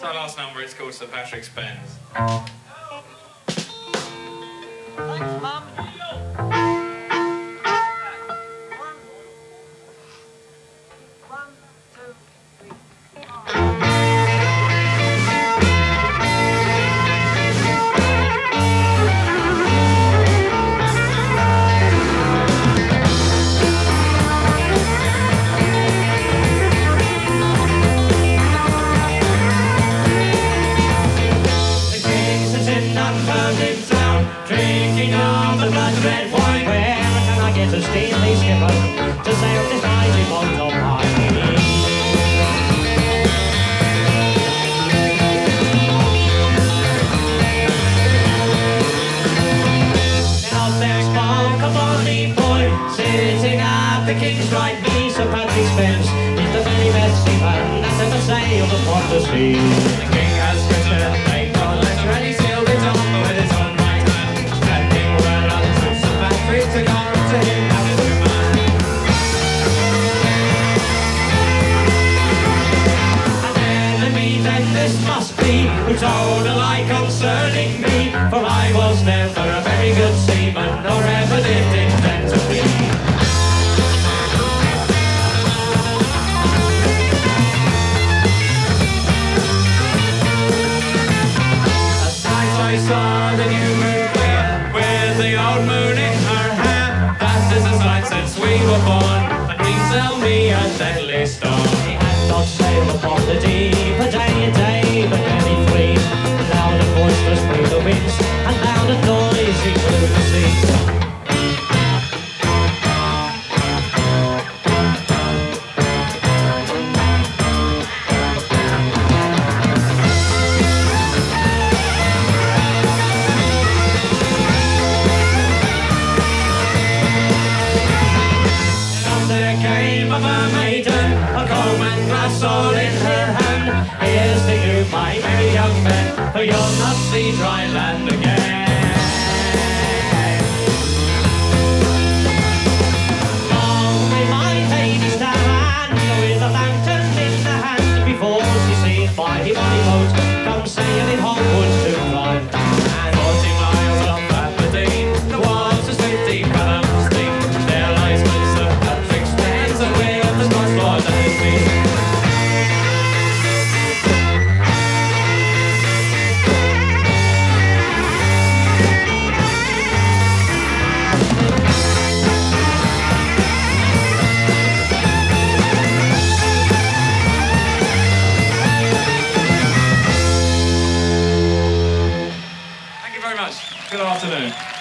our last number. It's called Sir Patrick's Pens. Thanks, Mum. One, two, three. Drinking of the blood red wine. Where can I get a steely skipper to sail this mighty boat of mine? Now there's Mark, a bonny boy, sitting at the King's right knee. Sir Patrick's Pens is the very best seaman that ever sailed upon the sea. The king has written a letter and he sealed it off with his own right hand, sending word unto Sir Patrick to come to him as his command. An enemy then this must be, who told a lie concerning me, for I was never a very good seaman, nor ever did intend to be. I saw the new moon clear, with the old moon in her hair. That is a sight since we were born, and we tell me a deadly storm. He had not sailed upon the deep a day, but very free. Loud and boisterous blew the winds, and loud and noisy blew the sea. Of a maiden, a comb and glass all in her hand. Here's to you, my merry young men, for you'll not see dry land again. Long may my lady stand, with a lantern in the hand, before she sees my bonny boat come sailing homewards to Clyde. 40 miles off Aberdeen, the water's 50 fathoms deep. There lies with Sir Patrick's Pens, and we're the Scots Lord and his queen. Thank you very much. Good afternoon.